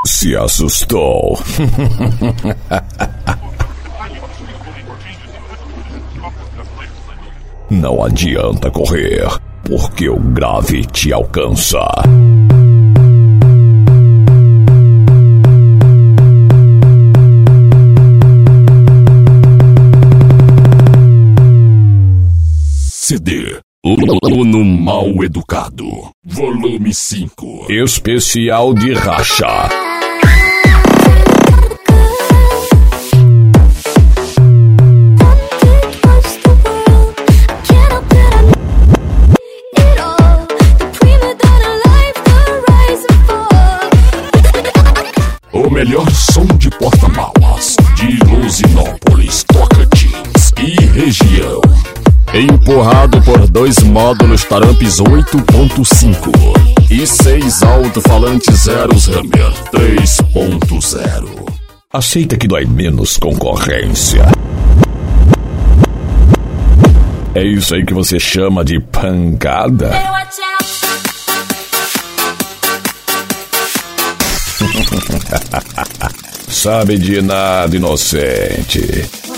Se assustou. Não adianta correr, porque o grave te alcança. CD Aluno Mal Educado, volume 5, especial de racha. O melhor som de porta-malas de Luzinópolis, Tocantins e região. Empurrado por 2 módulos Tarampes 8.5 e 6 alto-falantes Zeros Hammer 3.0. Aceita que dói menos concorrência. É isso aí que você chama de pancada? Sabe de nada, inocente.